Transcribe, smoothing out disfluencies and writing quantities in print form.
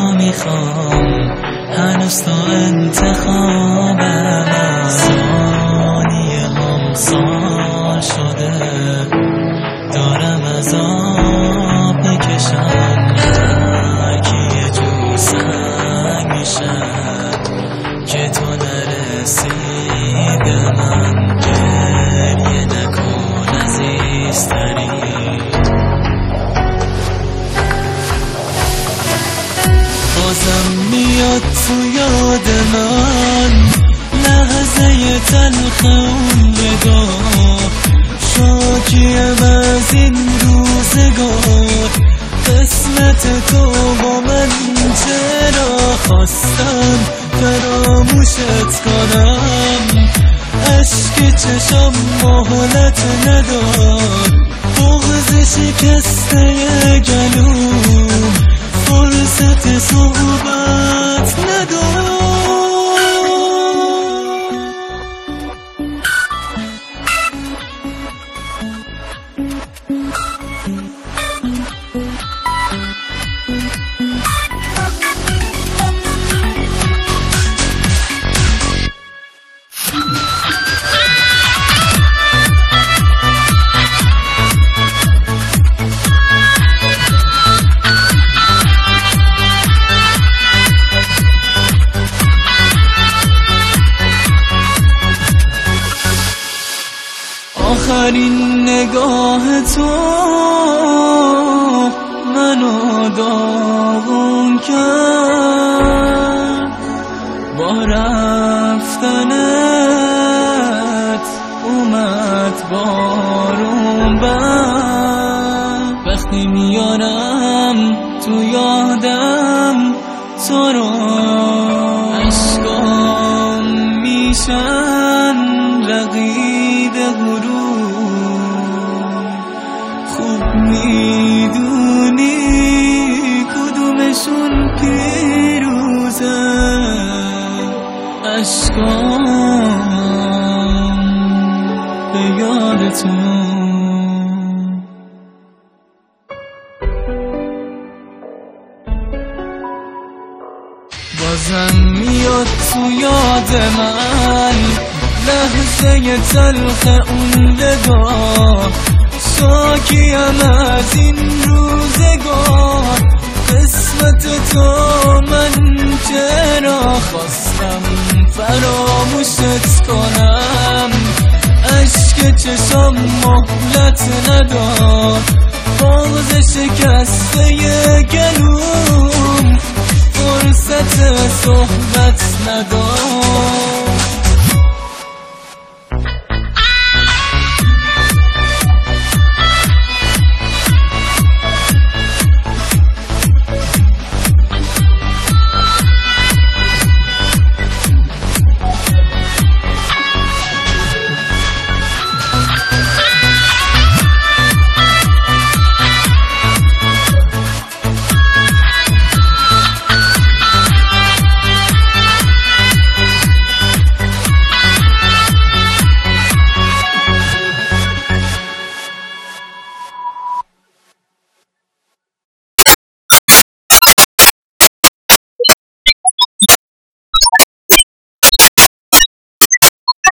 میخوام هنوز تا انتخابم، ثانیه هم سال شده دارم از آب میکشم، هرکی یه جو سنگ میشه که تو نرسید به من، گریه نکن عزیزتری. بازم میاد تو یاد من لحظه تلخ اون نگاه، شاکیم از این روزگار، قسمت تو با من چرا خواستم فراموشت کنم، عشق چشم مهلت نداد، بغض شکسته گلوم فرصت صحبت نداد. آخرین نگاه تو منو داغون کرد، با رفتنت اومد بارون بر، وقتی میارم تو یادم تو رو عشقام میشن رقیب خوب میدونی کدومشون پیروزه، عشقام به یادتون. بازم میاد تو یاد من لحظه تلخ اون نگاه، شاکیم از این روزگار، قسمت تو من چرا خواستم فراموشت کنم، عشق چشم مهلت نداد، بغض شکسته گلوم فرصت صحبت نداد.